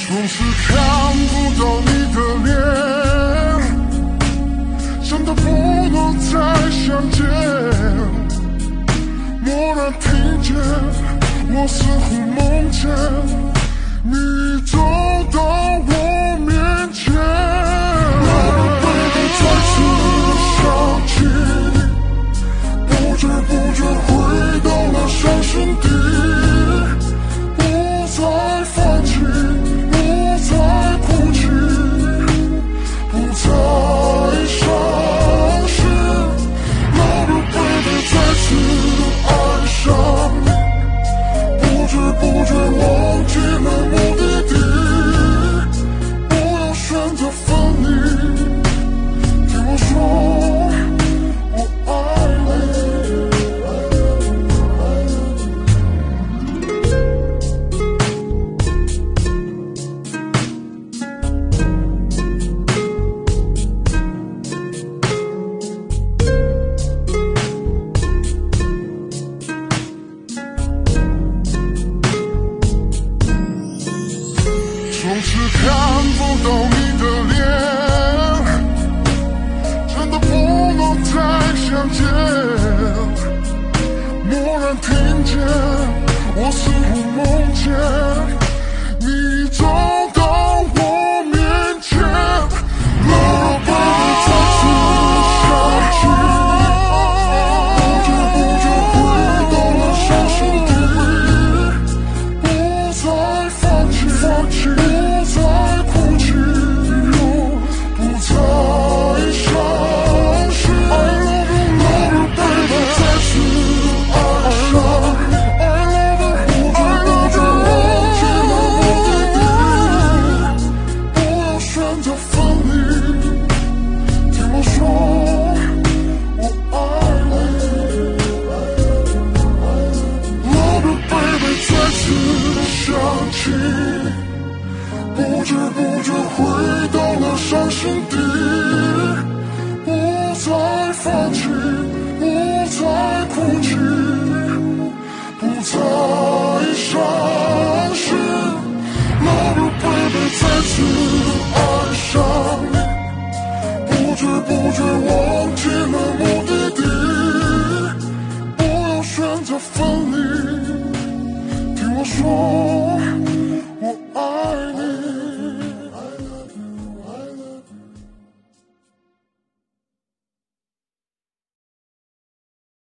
总是看不到你的脸，真的不能再相见。蓦然听见，我似乎梦见你走到我面前。Baby， 再次想起你，不知不觉回到了伤心地，不再放弃。不再哭泣，不再伤心。Love baby， 再次爱上你，不知不觉忘记了目的地。不要选择分离，听我说，我爱你。总是看不到你的脸，真的不能再相见。蓦然听见，我似乎梦见你走到我面前。Love baby， 再次想起，不知不觉回到了伤心地，不再放弃。不再哭泣，不再伤心。I love you baby， 再次爱上你。I love you， 不知不觉忘记了目的地。不要选择分离，听我说，我爱你。Love you baby， 再次想起你。不知不觉回到了伤心地，不再放弃，不再哭泣，不再伤心。Love you baby， 再次爱上你，不知不觉忘记了目的地。不要选择分离，听我说。